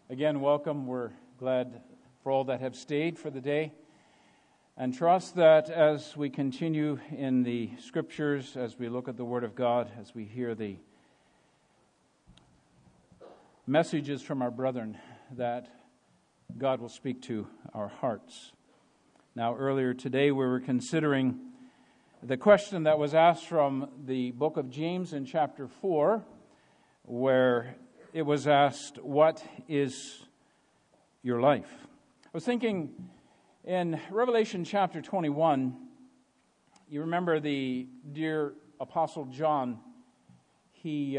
Again, welcome. We're glad for all that have stayed for the day, and trust that as we continue in the Scriptures, as we look at the Word of God, as we hear the messages from our brethren, that God will speak to our hearts. Now, earlier today we were considering the question that was asked from the book of James in chapter 4, where it was asked, what is your life? I was thinking in Revelation chapter 21, you remember the dear Apostle John. He,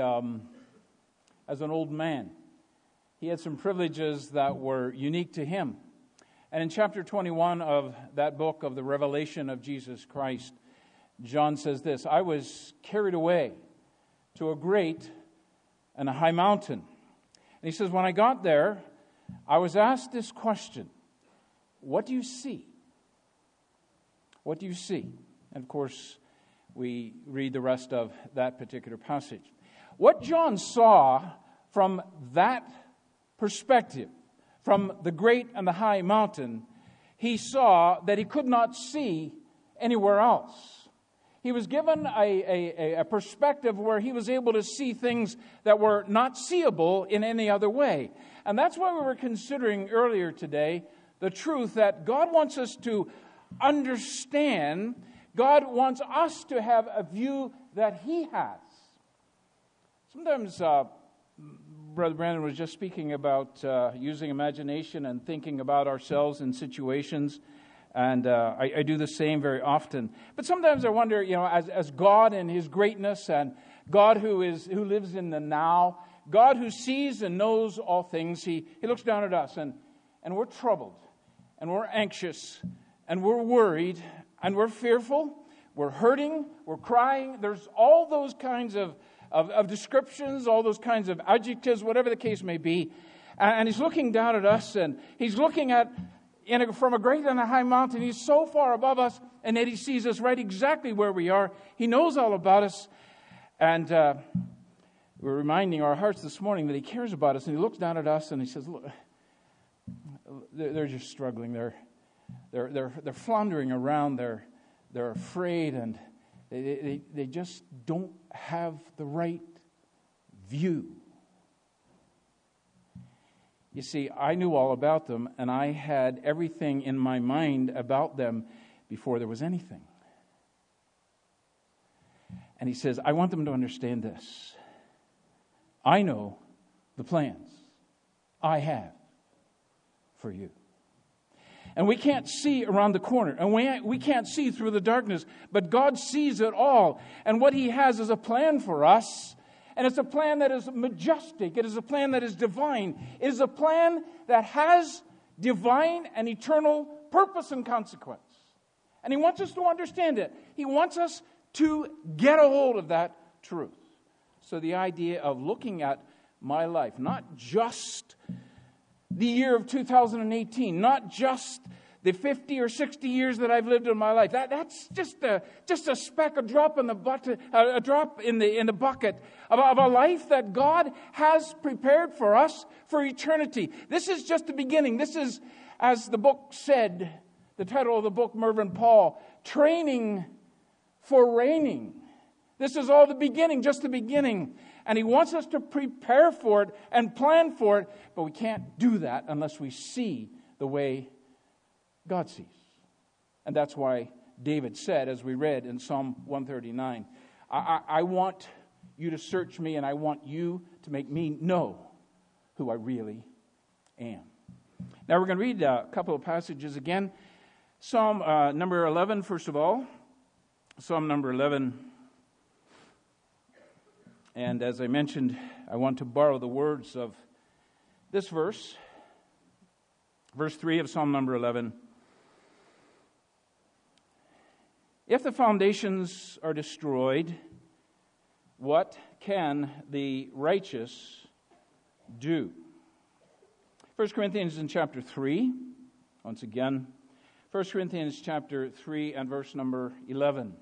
as an old man, he had some privileges that were unique to him. And in chapter 21 of that book of the Revelation of Jesus Christ, John says this, I was carried away to a great and a high mountain. And he says, when I got there, I was asked this question, what do you see? What do you see? And of course, we read the rest of that particular passage. What John saw from that perspective, from the great and the high mountain, he saw that he could not see anywhere else. He was given a perspective where he was able to see things that were not seeable in any other way. And that's why we were considering earlier today the truth that God wants us to understand. God wants us to have a view that He has. Sometimes Brother Brandon was just speaking about using imagination and thinking about ourselves in situations. And I do the same very often. But sometimes I wonder, as God in His greatness and God who lives in the now, God who sees and knows all things, He looks down at us and we're troubled and we're anxious and we're worried and we're fearful, we're hurting, we're crying. There's all those kinds of descriptions, all those kinds of adjectives, whatever the case may be. And He's looking down at us and He's looking at from a great and a high mountain. He's so far above us, and yet He sees us right exactly where we are. He knows all about us. And we're reminding our hearts this morning that He cares about us, and He looks down at us and He says, look, they're just struggling. They're floundering around. They're afraid, and they just don't have the right view. You see, I knew all about them, and I had everything in my mind about them before there was anything. And He says, I want them to understand this. I know the plans I have for you. And we can't see around the corner, and we can't see through the darkness, but God sees it all. And what He has is a plan for us. And it's a plan that is majestic. It is a plan that is divine. It is a plan that has divine and eternal purpose and consequence. And He wants us to understand it. He wants us to get a hold of that truth. So the idea of looking at my life, not just the year of 2018, not just the 50 or 60 years that I've lived in my life. That's just a speck, a drop in the bucket, a drop in the bucket of a life that God has prepared for us for eternity. This is just the beginning. This is, as the book said, the title of the book, Mervyn Paul, Training for Reigning. This is all the beginning, just the beginning. And He wants us to prepare for it and plan for it, but we can't do that unless we see the way God sees. And that's why David said, as we read in Psalm 139, I want you to search me, and I want you to make me know who I really am. Now we're going to read a couple of passages again. Psalm number 11, first of all. Psalm number 11. And as I mentioned, I want to borrow the words of this verse. Verse 3 of Psalm number 11. If the foundations are destroyed, what can the righteous do? 1 Corinthians in chapter 3, once again, 1 Corinthians chapter 3 and verse number 11.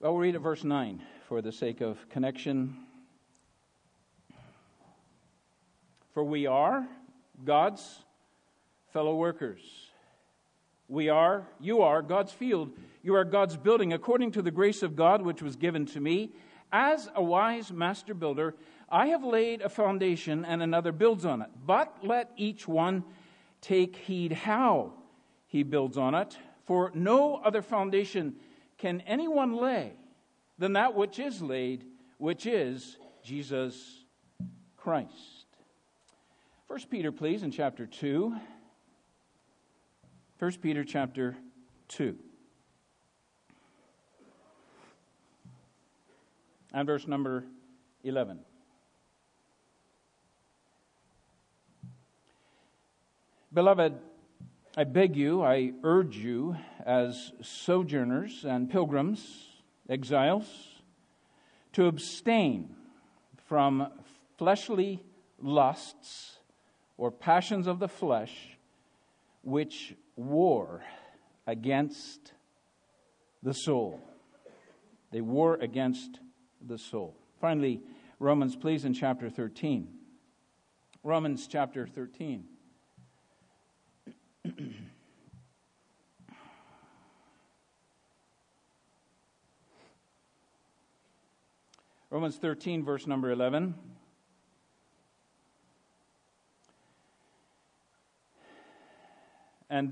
Well, we'll read at verse 9 for the sake of connection. For we are God's fellow workers. You are God's field. You are God's building, according to the grace of God which was given to me. As a wise master builder, I have laid a foundation, and another builds on it. But let each one take heed how he builds on it. For no other foundation can anyone lay than that which is laid, which is Jesus Christ. 1 Peter, please, in chapter 2. 1 Peter chapter 2. And verse number 11. Beloved, I beg you, I urge you, as sojourners and pilgrims, exiles, to abstain from fleshly lusts or passions of the flesh, which war against the soul. They war against the soul. Finally, Romans, please, in chapter 13. Romans chapter 13. Romans 13, verse number 11. And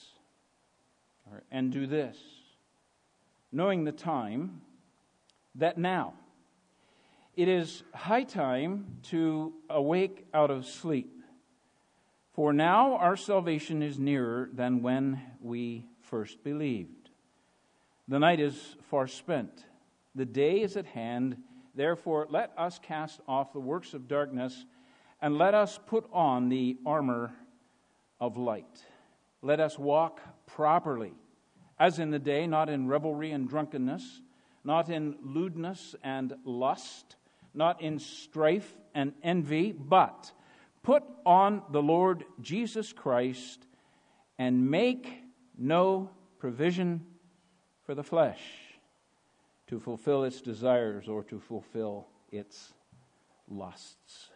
do this, knowing the time, that now it is high time to awake out of sleep. For now our salvation is nearer than when we first believed. The night is far spent, the day is at hand. Therefore let us cast off the works of darkness, and let us put on the armor of light. Let us walk properly, as in the day, not in revelry and drunkenness, not in lewdness and lust, not in strife and envy, but put on the Lord Jesus Christ, and make no provision for the flesh to fulfill its desires or to fulfill its lusts.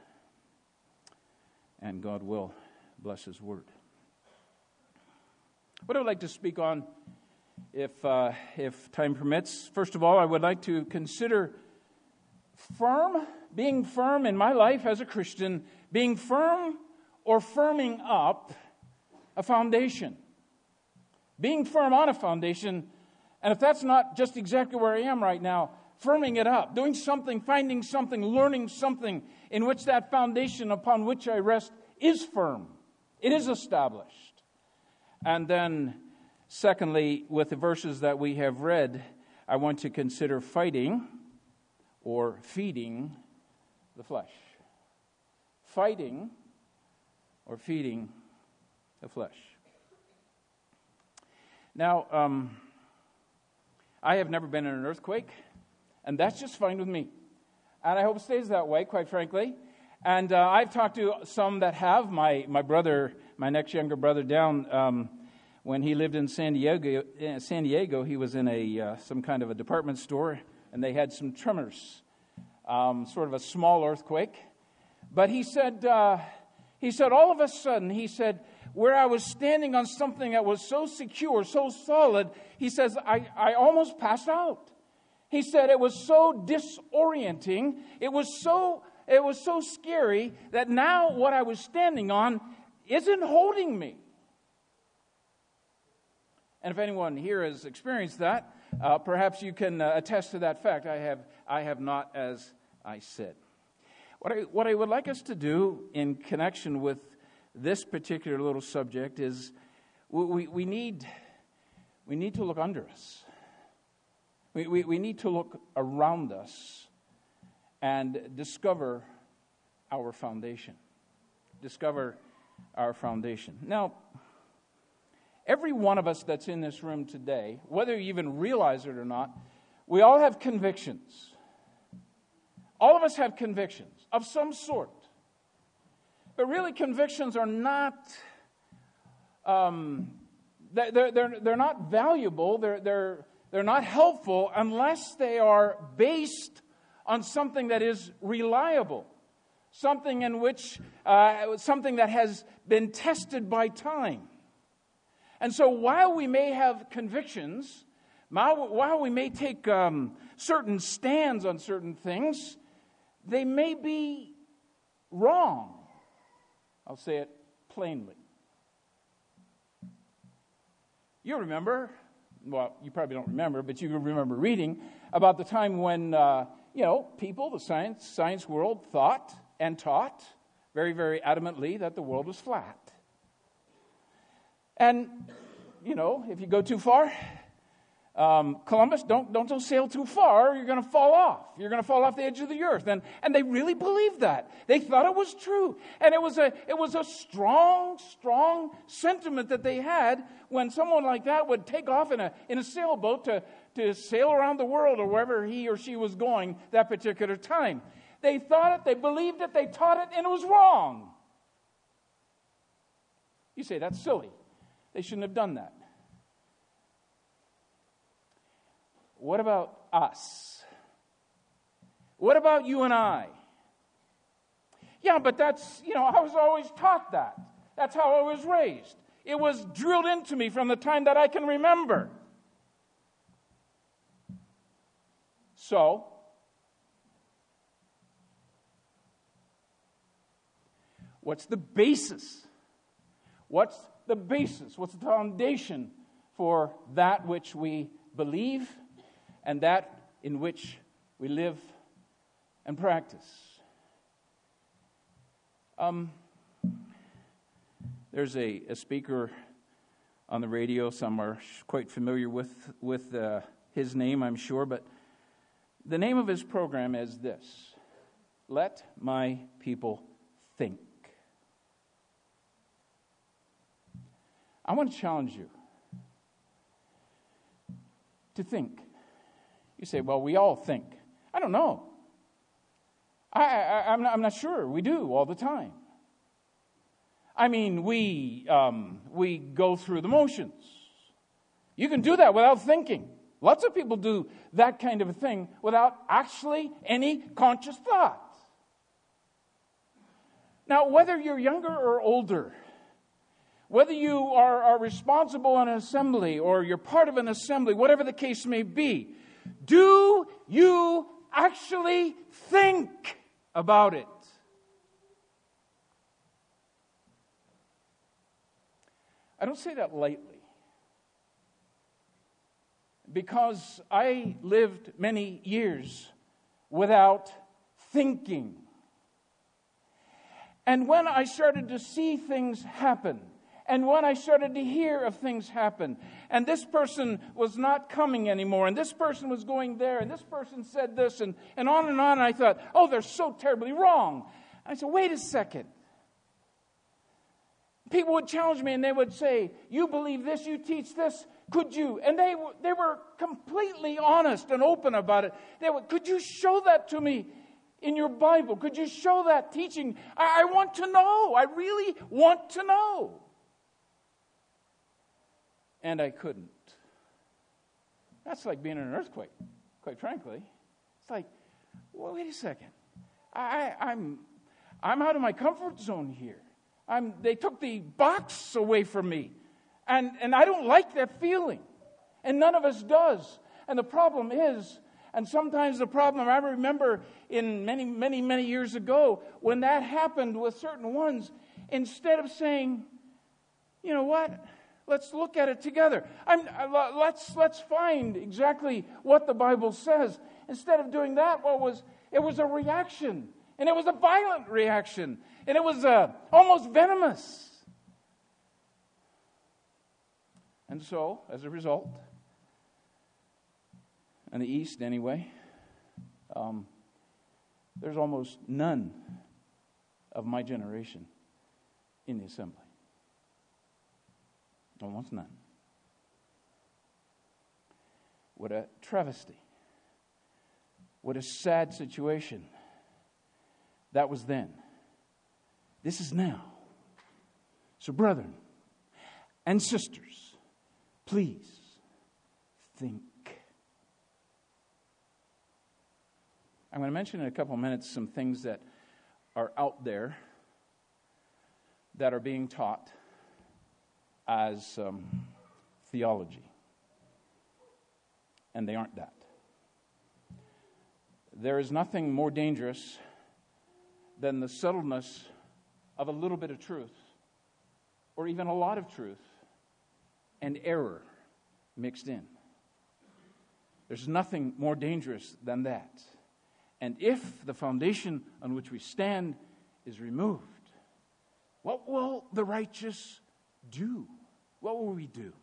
And God will bless His word. What I would like to speak on, if time permits, first of all, I would like to consider being firm in my life as a Christian, being firm or firming up a foundation. Being firm on a foundation, and if that's not just exactly where I am right now, firming it up, doing something, finding something, learning something in which that foundation upon which I rest is firm. It is established. And then, secondly, with the verses that we have read, I want to consider fighting or feeding the flesh. Fighting or feeding the flesh. Now, I have never been in an earthquake, and that's just fine with me. And I hope it stays that way, quite frankly. And I've talked to some that have. My brother, my next younger brother down, when he lived in San Diego, he was in some kind of a department store, and they had some tremors, sort of a small earthquake. But he said all of a sudden, he said, where I was standing on something that was so secure, so solid, he says, I almost passed out. He said it was so disorienting, it was so scary that now what I was standing on isn't holding me. And if anyone here has experienced that, perhaps you can attest to that fact. I have not, as I said. What I would like us to do in connection with this particular little subject is we need to look under us. We need to look around us and discover our foundation. Discover our foundation. Now, every one of us that's in this room today, whether you even realize it or not, we all have convictions. All of us have convictions of some sort. But really, convictions are not, they're not valuable. They're not helpful unless they are based on something that is reliable, something in which something that has been tested by time. And so while we may have convictions, while we may take certain stands on certain things, they may be wrong. I'll say it plainly. You remember, well, you probably don't remember, but you remember reading about the time when, people, the science world, thought and taught very, very adamantly that the world was flat. And, if you go too far, Columbus, don't sail too far, you're going to fall off. You're going to fall off the edge of the earth. And they really believed that. They thought it was true. And it was a strong sentiment that they had when someone like that would take off in a sailboat to sail around the world or wherever he or she was going that particular time. They thought it, they believed it, they taught it, and it was wrong. You say, that's silly. They shouldn't have done that. What about us? What about you and I? Yeah, but that's, I was always taught that. That's how I was raised. It was drilled into me from the time that I can remember. So, what's the basis? What's the basis? What's the foundation for that which we believe and that in which we live and practice? There's a speaker on the radio. Some are quite familiar with his name, I'm sure, but the name of his program is this: Let My People Think. I want to challenge you to think. You say, well, we all think. I don't know. I'm not sure. We do all the time. I mean, we go through the motions. You can do that without thinking. Lots of people do that kind of a thing without actually any conscious thought. Now, whether you're younger or older, whether you are responsible in an assembly or you're part of an assembly, whatever the case may be, do you actually think about it? I don't say that lightly, because I lived many years without thinking. And when I started to see things happen, and when I started to hear of things happen, and this person was not coming anymore, and this person was going there, and this person said this, and on, and I thought, oh, they're so terribly wrong. And I said, wait a second. People would challenge me, and they would say, you believe this, you teach this, could you? And they were completely honest and open about it. They would, could you show that to me in your Bible? Could you show that teaching? I want to know. I really want to know. And I couldn't. That's like being in an earthquake, quite frankly. It's like, well, wait a second. I'm out of my comfort zone here. They took the box away from me. And I don't like that feeling. And none of us does. And the problem is, and sometimes the problem, I remember in many years ago, when that happened with certain ones, instead of saying, you know what? Let's look at it together. Let's find exactly what the Bible says. Instead of doing that, it was a reaction. And it was a violent reaction. And it was almost venomous. And so, as a result, in the East anyway, there's almost none of my generation in the assembly. Almost none. What a travesty. What a sad situation. That was then. This is now. So, brethren and sisters, please think. I'm going to mention in a couple of minutes some things that are out there that are being taught as theology. And they aren't that. There is nothing more dangerous than the subtleness of a little bit of truth, or even a lot of truth, and error mixed in. There's nothing more dangerous than that. And if the foundation on which we stand is removed, what will the righteous do? What will we do?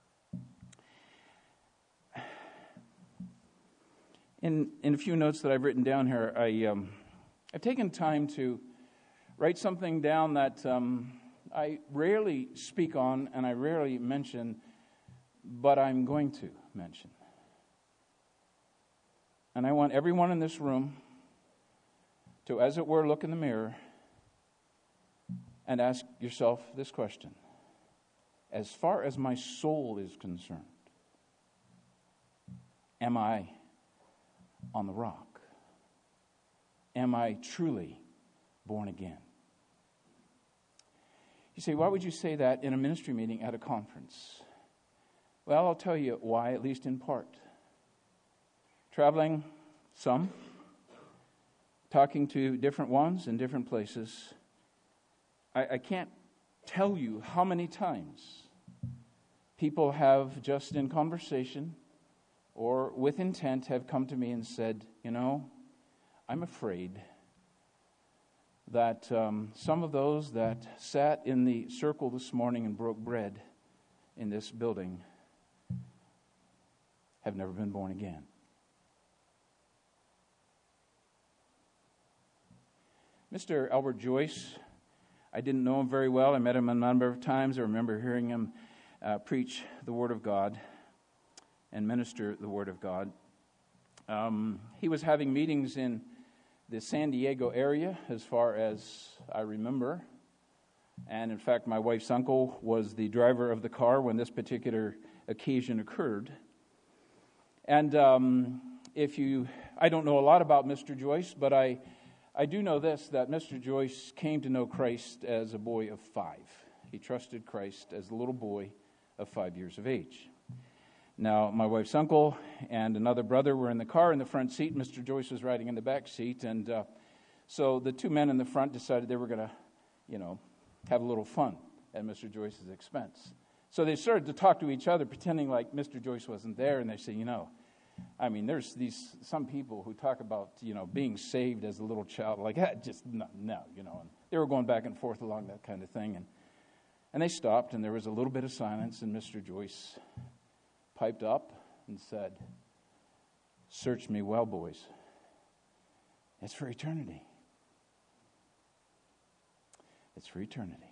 In a few notes that I've written down here, I've taken time to write something down that I rarely speak on and I rarely mention, but I'm going to mention. And I want everyone in this room to, as it were, look in the mirror and ask yourself this question. As far as my soul is concerned, am I on the rock? Am I truly born again? You say, why would you say that in a ministry meeting at a conference? Well, I'll tell you why, at least in part. Traveling some, talking to different ones in different places, I can't tell you how many times people have just in conversation or with intent have come to me and said, you know, I'm afraid that some of those that sat in the circle this morning and broke bread in this building have never been born again. Mr. Albert Joyce, I didn't know him very well. I met him a number of times. I remember hearing him preach the Word of God and minister the Word of God. He was having meetings in the San Diego area, as far as I remember. And in fact, my wife's uncle was the driver of the car when this particular occasion occurred. And I don't know a lot about Mr. Joyce, but I do know this, that Mr. Joyce came to know Christ as a boy of 5. He trusted Christ as a little boy of 5 years of age. Now, my wife's uncle and another brother were in the car in the front seat. Mr. Joyce was riding in the back seat. And so the two men in the front decided they were going to, have a little fun at Mr. Joyce's expense. So they started to talk to each other, pretending like Mr. Joyce wasn't there. And they say, there's some people who talk about, being saved as a little child. Like, just no. And they were going back and forth along that kind of thing. And they stopped, and there was a little bit of silence, and Mr. Joyce piped up and said, "Search me well, boys. It's for eternity. It's for eternity."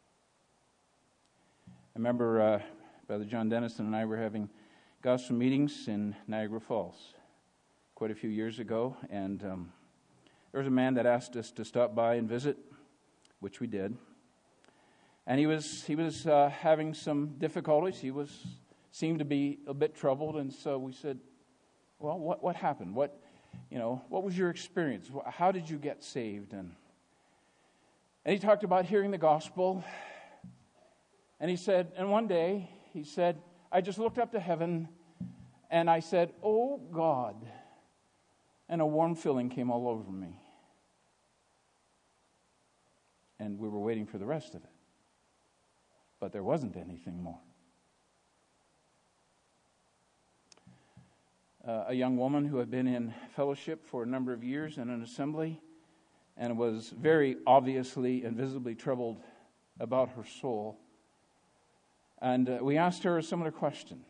I remember Brother John Dennison and I were having gospel meetings in Niagara Falls quite a few years ago, and there was a man that asked us to stop by and visit, which we did. And he was having some difficulties. He seemed to be a bit troubled, and so we said, "Well, what happened? What was your experience? How did you get saved?" And he talked about hearing the gospel, and he said, and one day he said, "I just looked up to heaven, and I said, 'Oh God,' and a warm feeling came all over me." And we were waiting for the rest of it, but there wasn't anything more. A young woman who had been in fellowship for a number of years in an assembly and was very obviously and visibly troubled about her soul. And we asked her a similar question.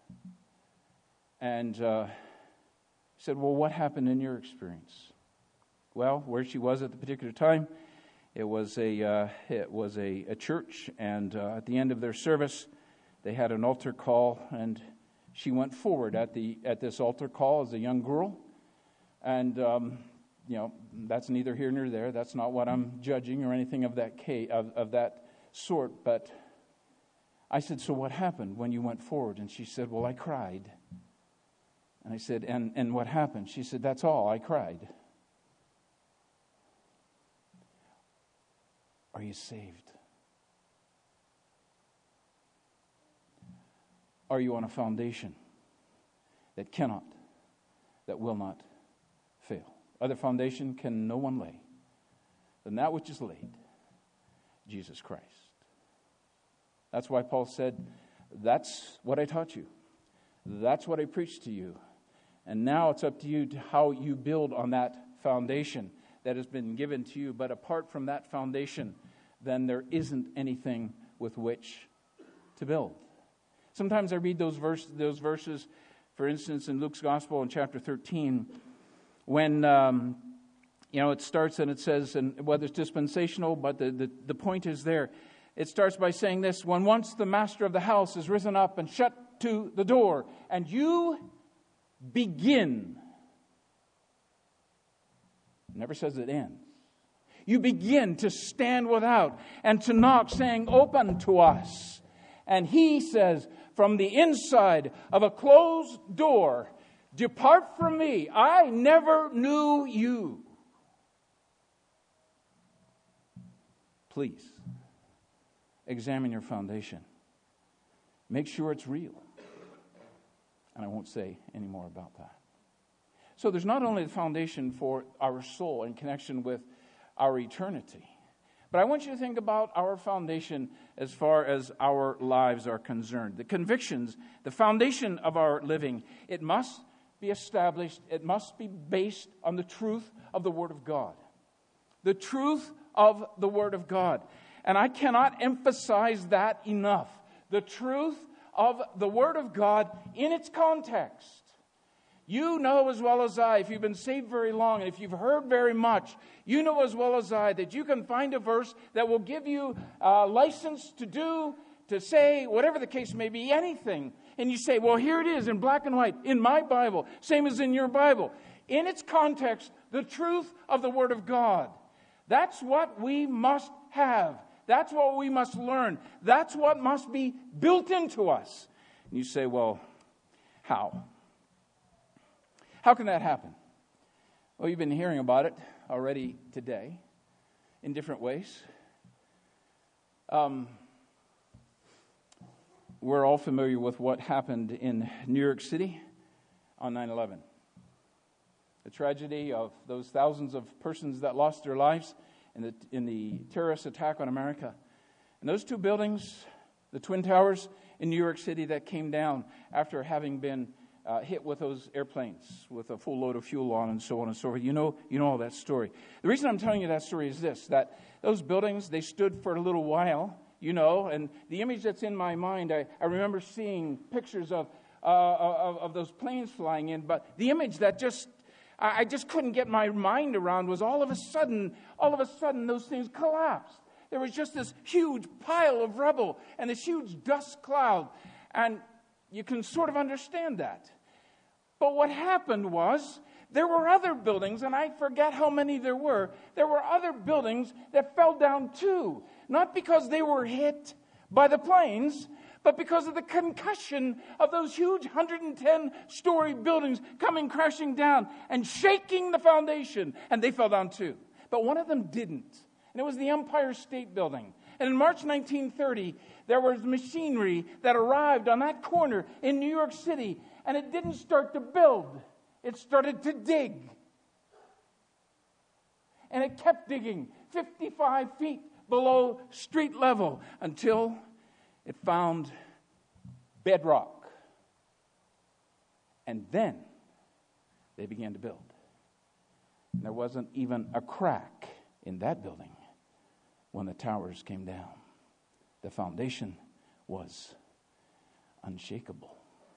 And said, "Well, what happened in your experience?" Well, where she was at the particular time, it was a church, and at the end of their service, they had an altar call, and she went forward at this altar call as a young girl. And that's neither here nor there. That's not what I'm judging or anything of that sort. But I said, "So what happened when you went forward?" And she said, "Well, I cried." And I said, and what happened?" She said, "That's all, I cried." Are you saved? Are you on a foundation that cannot, that will not fail? Other foundation can no one lay than that which is laid, Jesus Christ. That's why Paul said, that's what I taught you. That's what I preached to you. And now it's up to you to how you build on that foundation that has been given to you. But apart from that foundation, then there isn't anything with which to build. Sometimes I read those verses, for instance, in Luke's Gospel in chapter 13, when it starts and it says, and whether it's dispensational, but the point is there. It starts by saying this: when once the master of the house is risen up and shut to the door, and you begin. It never says it ends. You begin to stand without and to knock, saying, "Open to us." And he says, from the inside of a closed door, "Depart from me, I never knew you." Please, examine your foundation. Make sure it's real. And I won't say any more about that. So there's not only the foundation for our soul in connection with our eternity, but I want you to think about our foundation as far as our lives are concerned. The convictions, the foundation of our living, it must be established, it must be based on the truth of the Word of God. The truth of the Word of God. And I cannot emphasize that enough. The truth of the Word of God in its context. You know as well as I, if you've been saved very long and if you've heard very much, you know as well as I that you can find a verse that will give you license to do, to say, whatever the case may be, anything. And you say, well, here it is in black and white, in my Bible, same as in your Bible. In its context, the truth of the Word of God. That's what we must have. That's what we must learn. That's what must be built into us. And you say, well, how? How can that happen? Well, you've been hearing about it already today in different ways. We're all familiar with what happened in New York City on 9/11. The tragedy of those thousands of persons that lost their lives in the terrorist attack on America. And those two buildings, the Twin Towers in New York City that came down after having been hit with those airplanes with a full load of fuel on and so on and so forth. You know all that story. The reason I'm telling you that story is this, that those buildings, they stood for a little while, and the image that's in my mind, I remember seeing pictures of those planes flying in, but the image that I just couldn't get my mind around was all of a sudden, those things collapsed. There was just this huge pile of rubble and this huge dust cloud, and you can sort of understand that. But what happened was, there were other buildings, and I forget how many there were. There were other buildings that fell down too. Not because they were hit by the planes, but because of the concussion of those huge 110-story buildings coming crashing down and shaking the foundation. And they fell down too. But one of them didn't. And it was the Empire State Building. And in March 1930, there was machinery that arrived on that corner in New York City. And it didn't start to build. It started to dig. And it kept digging 55 feet below street level until it found bedrock. And then they began to build. And there wasn't even a crack in that building when the towers came down. The foundation was unshakable.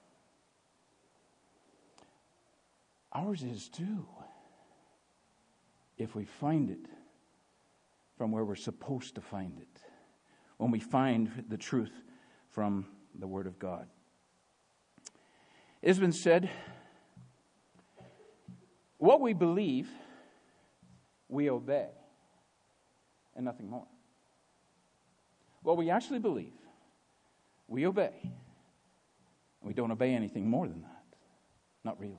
Ours is too, if we find it from where we're supposed to find it, when we find the truth from the Word of God. It has been said, what we believe, we obey, and nothing more. What we actually believe, we obey. And we don't obey anything more than that. Not really.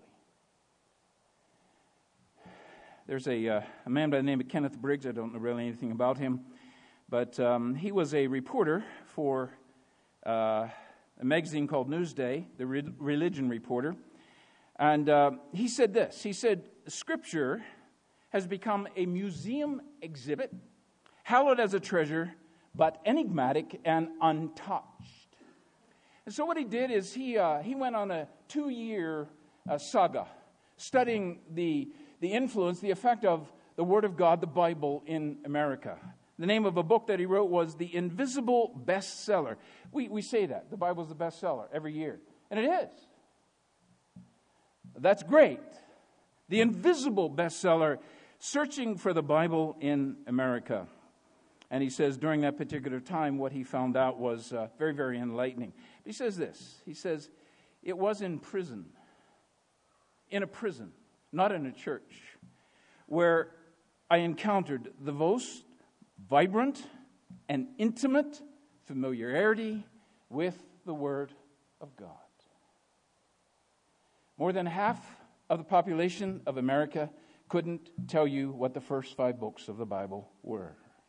There's a man by the name of Kenneth Briggs. I don't know really anything about him. But he was a reporter for a magazine called Newsday, the religion reporter. And he said this. He said, Scripture has become a museum exhibit, hallowed as a treasure, but enigmatic and untouched. And so what he did is he went on a 2-year saga, studying the influence, the effect of the Word of God, the Bible, in America. The name of a book that he wrote was The Invisible Bestseller. We say that. The Bible's the bestseller every year. And it is. That's great. The Invisible Bestseller, Searching for the Bible in America. And he says during that particular time, what he found out was very, very enlightening. He says this. He says, it was in a prison, not in a church, where I encountered the most vibrant and intimate familiarity with the Word of God. More than half of the population of America couldn't tell you what the first 5 books of the Bible were.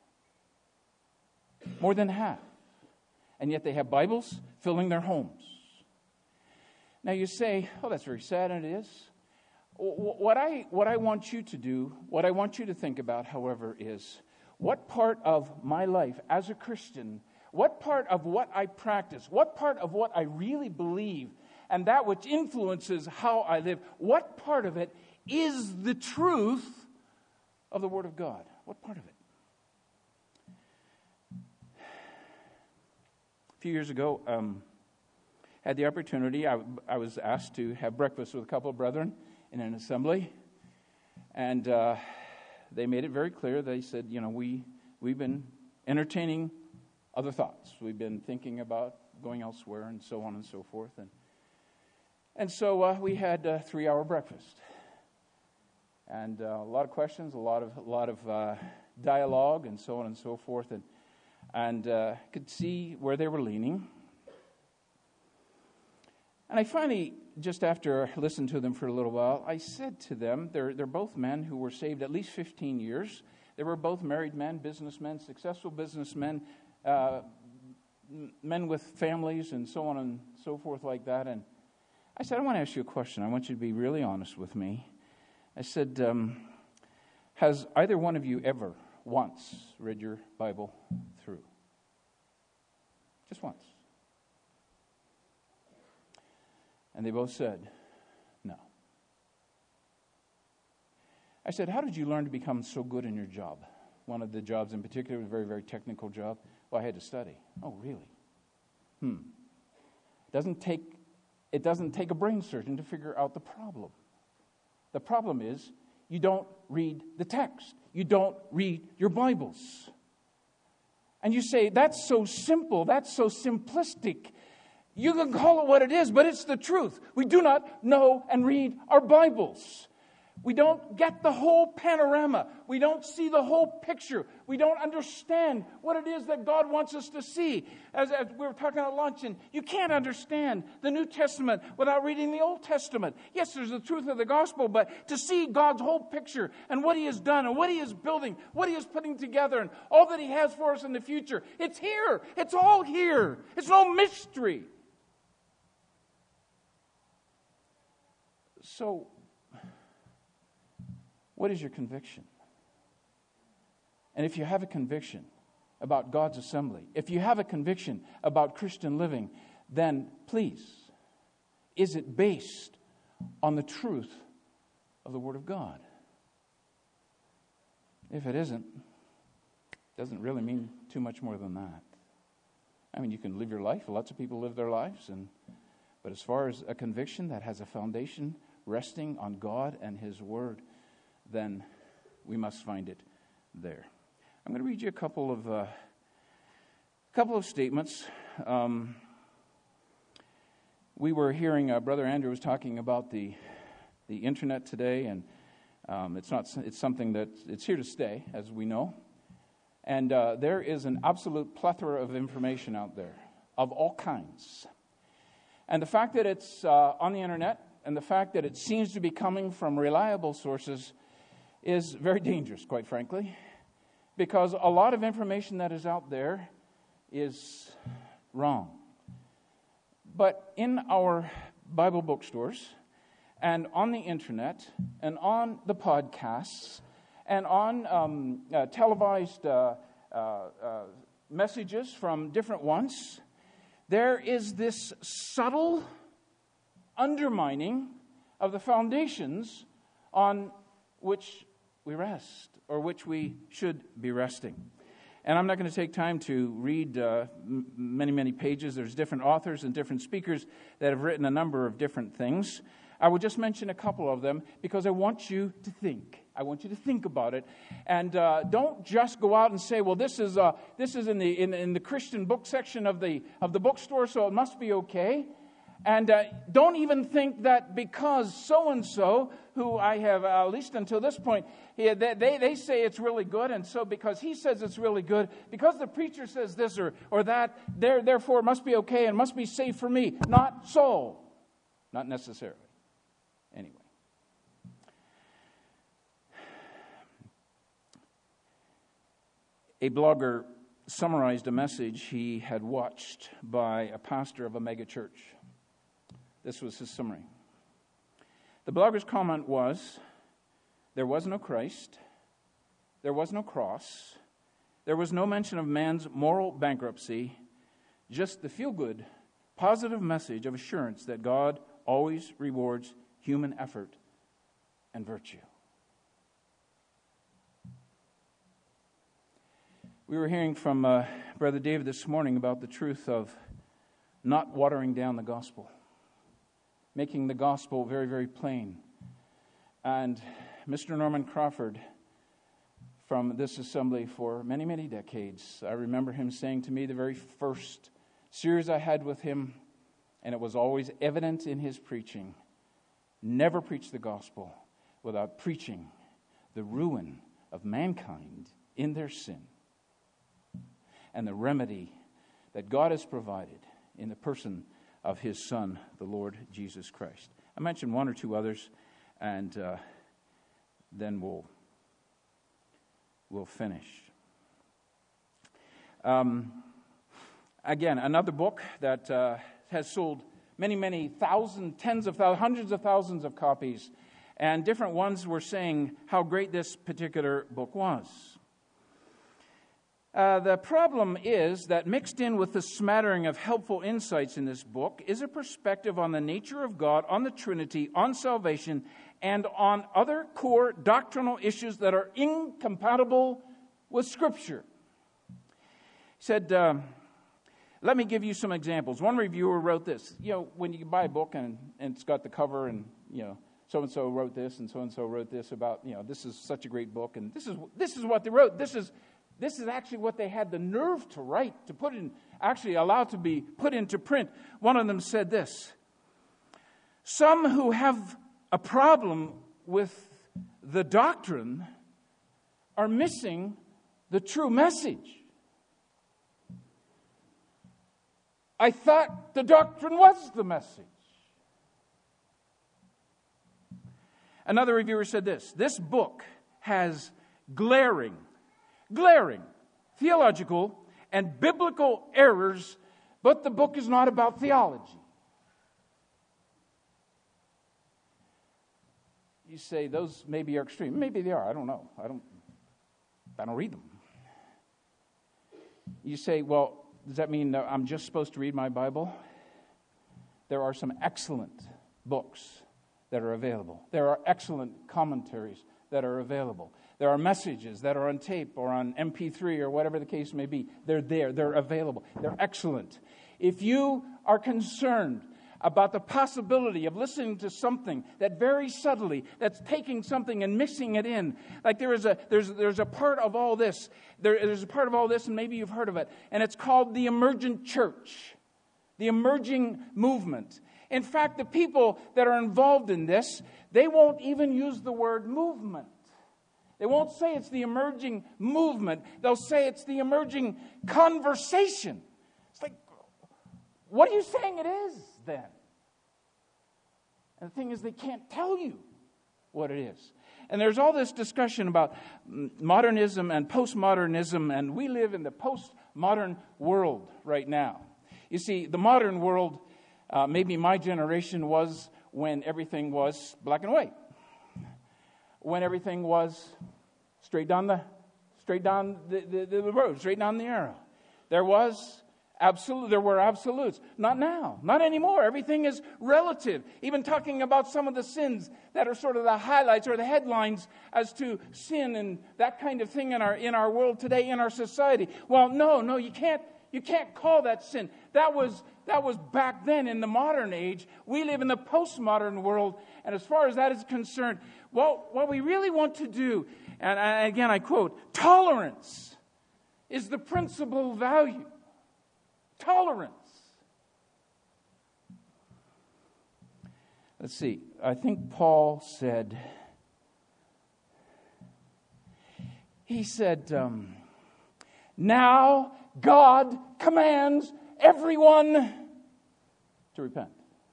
More than half. And yet they have Bibles filling their homes. Now you say, oh, that's very sad, and it is. What I want you to do, what I want you to think about, however, is what part of my life as a Christian, what part of what I practice, what part of what I really believe, and that which influences how I live, what part of it is the truth of the Word of God? What part of it? A few years ago, had the opportunity, I was asked to have breakfast with a couple of brethren in an assembly, and they made it very clear. They said, we've been entertaining other thoughts. We've been thinking about going elsewhere and so on and so forth. And so we had a 3-hour breakfast. And a lot of questions, a lot of dialogue and so on and so forth. And could see where they were leaning. And I finally, just after I listened to them for a little while, I said to them, they're both men who were saved at least 15 years. They were both married men, businessmen, successful businessmen, men with families and so on and so forth like that. And I said, I want to ask you a question. I want you to be really honest with me. I said, has either one of you ever once read your Bible through? Just once. And they both said, no. I said, how did you learn to become so good in your job? One of the jobs in particular was a very, very technical job. Well, I had to study. Oh, really? It doesn't take a brain surgeon to figure out the problem. The problem is you don't read the text. You don't read your Bibles. And you say, that's so simple, that's so simplistic. You can call it what it is, but it's the truth. We do not know and read our Bibles. We don't get the whole panorama. We don't see the whole picture. We don't understand what it is that God wants us to see. As we were talking at lunch, and you can't understand the New Testament without reading the Old Testament. Yes, there's the truth of the gospel, but to see God's whole picture and what He has done and what He is building, what He is putting together, and all that He has for us in the future, it's here. It's all here. It's no mystery. So, what is your conviction? And if you have a conviction about God's assembly, if you have a conviction about Christian living, then please, is it based on the truth of the Word of God? If it isn't, it doesn't really mean too much more than that. I mean, you can live your life. Lots of people live their lives. But as far as a conviction that has a foundation resting on God and His Word, then we must find it there. I'm going to read you a couple of statements. We were hearing Brother Andrew was talking about the internet today, and it's something that it's here to stay, as we know. And there is an absolute plethora of information out there of all kinds. And the fact that it's on the internet and the fact that it seems to be coming from reliable sources is very dangerous, quite frankly. because a lot of information that is out there is wrong. But in our Bible bookstores and on the internet and on the podcasts and on televised messages from different ones, there is this subtle undermining of the foundations on which we rest, or which we should be resting. And I'm not going to take time to read many, many pages. There's different authors and different speakers that have written a number of different things. I will just mention a couple of them because I want you to think. I want you to think about it, and don't just go out and say, "Well, this is in the Christian book section of the bookstore, so it must be okay." And don't even think that because so-and-so, who I have, at least until this point, they say it's really good, and so because he says it's really good, because the preacher says this or that, therefore it must be okay and must be safe for me. Not so. Not necessarily. Anyway. A blogger summarized a message he had watched by a pastor of a mega church. This was his summary. The blogger's comment was, there was no Christ, there was no cross, there was no mention of man's moral bankruptcy, just the feel-good, positive message of assurance that God always rewards human effort and virtue. We were hearing from Brother David this morning about the truth of not watering down the gospel, making the gospel very, very plain. And Mr. Norman Crawford, from this assembly for many, many decades, I remember him saying to me the very first series I had with him, and it was always evident in his preaching, never preach the gospel without preaching the ruin of mankind in their sin and the remedy that God has provided in the person of His Son, the Lord Jesus Christ. I mentioned one or two others, and then we'll finish. Again, another book that has sold many, many thousands, tens of thousands, hundreds of thousands of copies, and different ones were saying how great this particular book was. The problem is that mixed in with the smattering of helpful insights in this book is a perspective on the nature of God, on the Trinity, on salvation, and on other core doctrinal issues that are incompatible with Scripture. He said, let me give you some examples. One reviewer wrote this. You know, when you buy a book and it's got the cover and, you know, so-and-so wrote this and so-and-so wrote this about, you know, this is such a great book and this is what they wrote. This is actually what they had the nerve to write, to put in, actually allowed to be put into print. One of them said this: some who have a problem with the doctrine are missing the true message. I thought the doctrine was the message. Another reviewer said this book has glaring theological and biblical errors, but the book is not about theology. You say those maybe are extreme. Maybe they are. I don't know. I don't read them. You say, well, does that mean that I'm just supposed to read my Bible? There are some excellent books that are available. There are excellent commentaries that are available. There are messages that are on tape or on MP3 or whatever the case may be. They're there. They're available. They're excellent. If you are concerned about the possibility of listening to something that very subtly, that's taking something and mixing it in, like there's a part of all this. There's a part of all this, and maybe you've heard of it, and it's called the emergent church, the emerging movement. In fact, the people that are involved in this, they won't even use the word movement. They won't say it's the emerging movement. They'll say it's the emerging conversation. It's like, what are you saying it is then? And the thing is, they can't tell you what it is. And there's all this discussion about modernism and postmodernism, and we live in the postmodern world right now. You see, the modern world, maybe my generation, was when everything was black and white, when everything was straight down the road, straight down the arrow. There were absolutes. Not now, not anymore. Everything is relative. Even talking about some of the sins that are sort of the highlights or the headlines as to sin and that kind of thing in our world today, in our society. Well, no, you can't call that sin. That was back then in the modern age. We live in the postmodern world, and as far as that is concerned, well, what we really want to do, and again I quote, tolerance is the principal value. Tolerance. Let's see. I think Paul said, now God commands everyone to repent.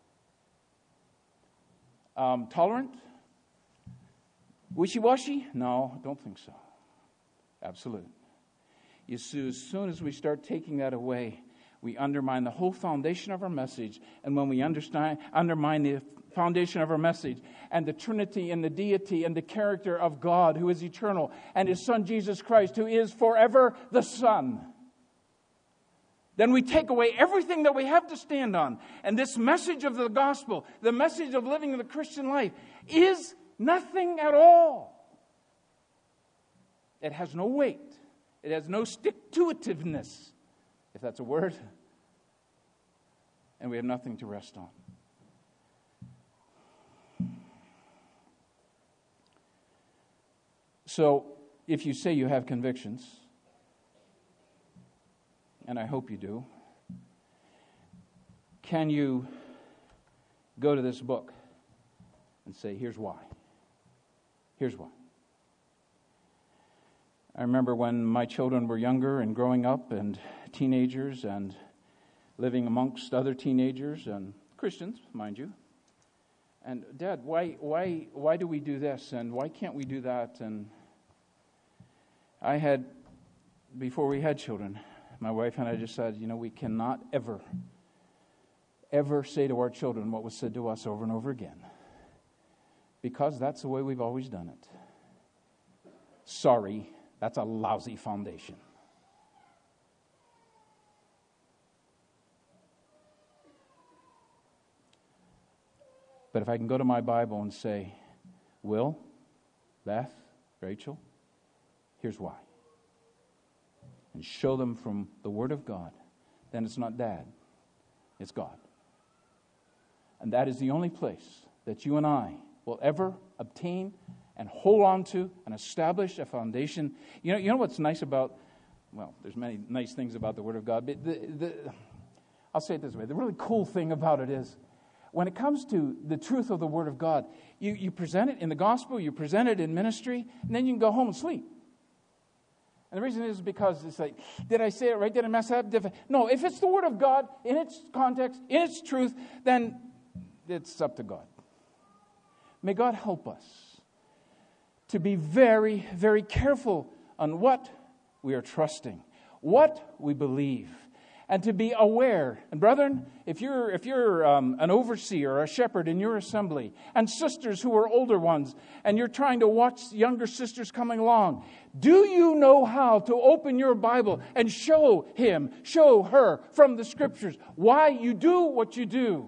Tolerant? Wishy-washy? No, I don't think so. Absolute. You see, as soon as we start taking that away, we undermine the whole foundation of our message. And when we undermine the foundation of our message and the Trinity and the deity and the character of God who is eternal and His Son Jesus Christ who is forever the Son, then we take away everything that we have to stand on. And this message of the gospel, the message of living the Christian life, is nothing at all. It has no weight. It has no stick-to-itiveness, if that's a word. And we have nothing to rest on. So, if you say you have convictions, and I hope you do, can you go to this book and say, here's why? Here's why. I remember when my children were younger and growing up and teenagers and living amongst other teenagers and Christians, mind you. And, Dad, why do we do this? And why can't we do that? And I had, before we had children, my wife and I just said, we cannot ever say to our children what was said to us over and over again. Because that's the way we've always done it. Sorry, that's a lousy foundation. But if I can go to my Bible and say, Will, Beth, Rachel, here's why. And show them from the Word of God, then it's not Dad, it's God. And that is the only place that you and I will ever obtain and hold on to and establish a foundation. You know what's nice about, well, there's many nice things about the Word of God, but I'll say it this way. The really cool thing about it is, when it comes to the truth of the Word of God, you present it in the gospel, you present it in ministry, and then you can go home and sleep. And the reason is because it's like, did I say it right? Did I mess up? No, if it's the Word of God, in its context, in its truth, then it's up to God. May God help us to be very, very careful on what we are trusting, what we believe, and to be aware. And brethren, if you're an overseer or a shepherd in your assembly, and sisters who are older ones, and you're trying to watch younger sisters coming along, do you know how to open your Bible and show her from the Scriptures why you do what you do?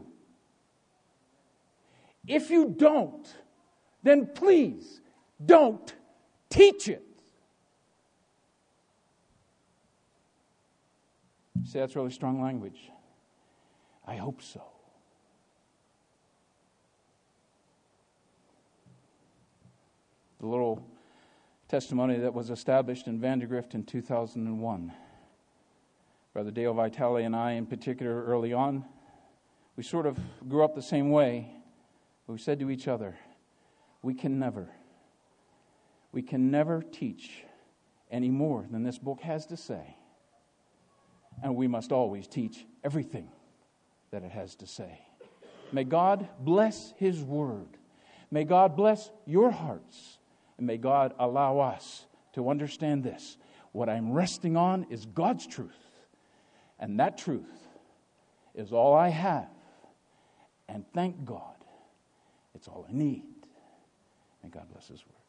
If you don't, then please don't teach it. See, that's really strong language. I hope so. The little testimony that was established in Vandergrift in 2001. Brother Dale Vitale and I, in particular, early on, we sort of grew up the same way. We said to each other, we can never teach any more than this book has to say. And we must always teach everything that it has to say. May God bless His Word. May God bless your hearts. And may God allow us to understand this. What I'm resting on is God's truth. And that truth is all I have. And thank God, it's all I need. And God bless His word.